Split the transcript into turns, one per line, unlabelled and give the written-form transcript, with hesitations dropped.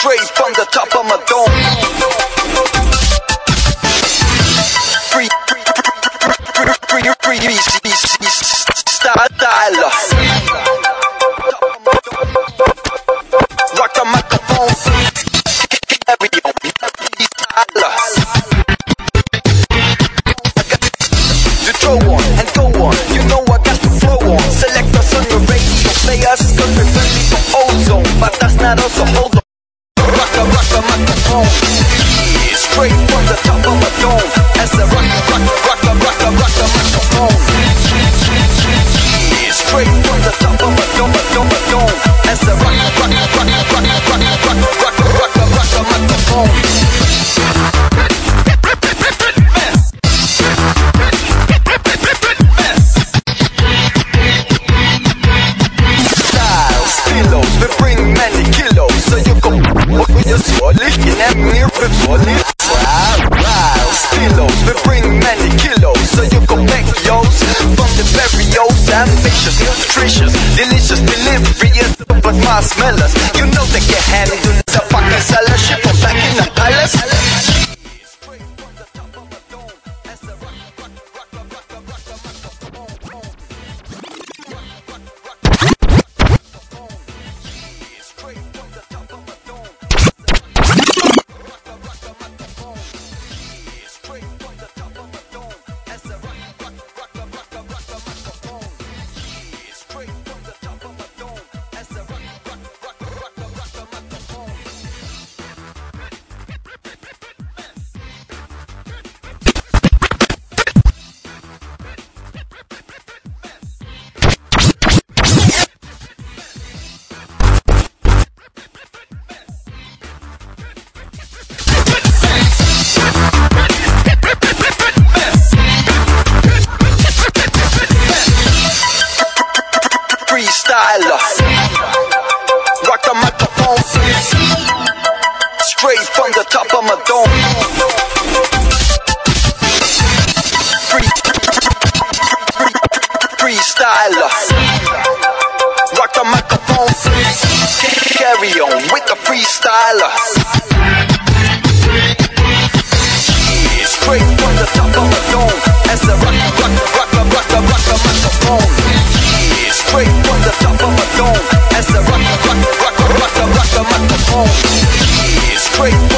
straight from the top of my dome. Free style. Rock the microphone. Carry on. You throw on and go on. You know I got the flow on. Select us on your radio. Play us cause we're friendly for ozone. But that's not us, so hold on. Rock the microphone. Straight from the top of my dome. As I rock the microphone. Straight from the top of my dome. As I rock the microphone. Styles, stilos, we bring many kilos. So you go with your solid, you never with solid. Wow, stilos, we bring many kilos. So you go back yours from the barrios. Ambitious, nutritious, delicious delivery is but my smellers. You know they can handle the fucking seller. Shit from back in the palace. Freestyler, rock the microphone, straight from the top of my dome. Freestyler, rock the microphone, carry on with the freestyler. Straight from the top of my dome, as I rock the microphone. Straight from the top of my dome, as I rock the microphone. Straight